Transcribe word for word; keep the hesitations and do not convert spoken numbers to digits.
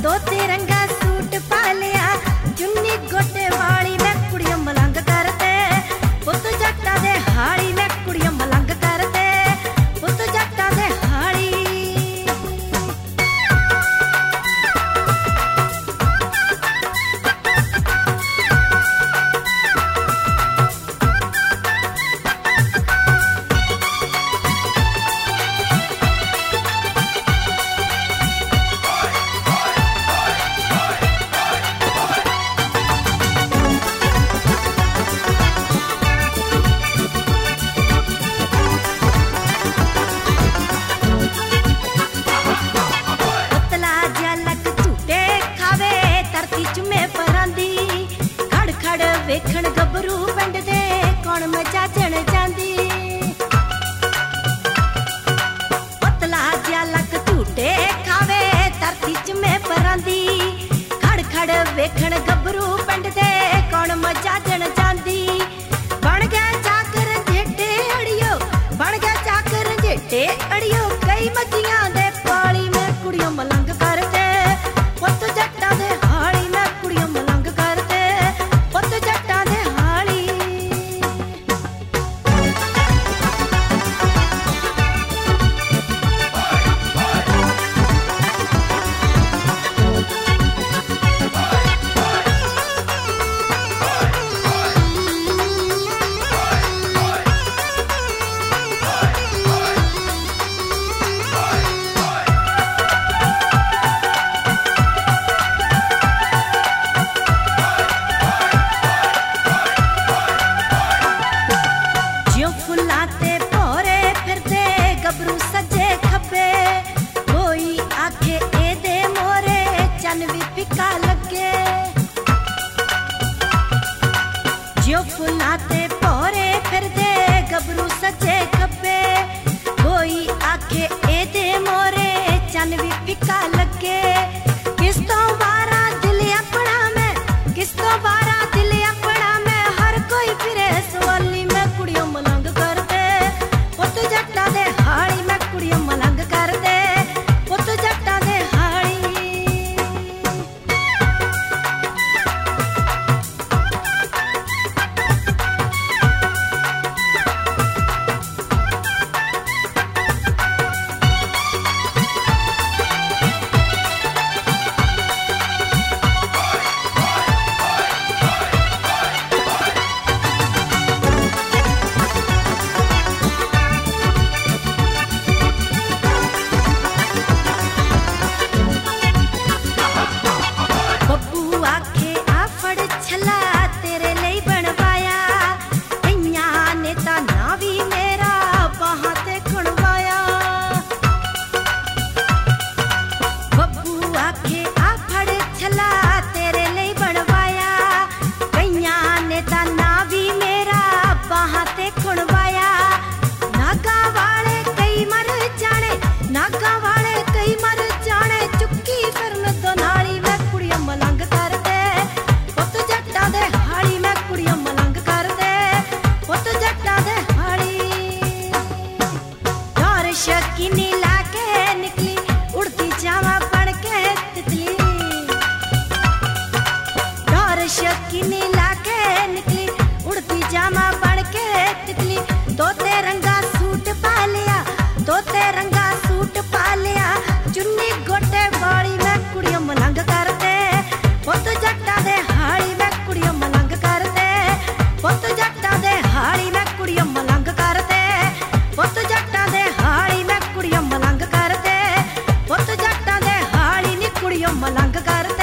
धोती रंगा सूट पा लिया, चुन्नी गोटे वाली में कुड़ियां मलंग करते, पुत जट्टा दे हाड़ी में कुड़ियां मलंग करते, पुत जट्टा दे हाड़ी। वेखण गबरू पिंड दे कौन मजाजण जांदी, पतला जिया लक झूटे खावे धरती च में परांदी, खड़ खड़ वेखण गबरू पिंड दे कौन मजाजण जांदी। बन गया चाकर जेटे अड़ियो, बन गया चाकर जेटे अड़ियो, कई मजियां दे पाली में कुड़ियां मलंग करते, पुत जट्टा दे हाली में कुड़ियां मलंग करते, पुत जट्टा दे हाली। फिका लगे जो फुलाते पोरे फिर दे गबरू सजे खपे, कोई आखे ए दे मोरे चन भी फिका लगे। किस तो बारा दिल अपना में, किस तो बारा दिल अपना में, हर कोई फिरे सवाली में कुड़ियों मलंग कर दे, पुत जट्टा दे हाड़ी में कुड़ियों मलंग कर दे, पुत जट्टा दे हाड़ी। शकीनी लाके निकली उड़ती जावा बन के तितली, डोर शकीनी लाके निकली उड़ती जावा बन के तितली, तोते रंगा सूट पा लिया, तोते रंगा सूट पा लिया, चुन्नी गोटे वाली में कुड़ियों मलंग करते, पुत जट्टा दे हाड़ी में कुड़ियों मलंग करते, पुत जट्टा दे हाड़ी में कुड़ियों मलंग करते, पुत जट्टा दे हाड़ी में कुड़ियों मलंग करते, पुत जट्टा दे हाड़ी नी कुड़ियों मलंग करते।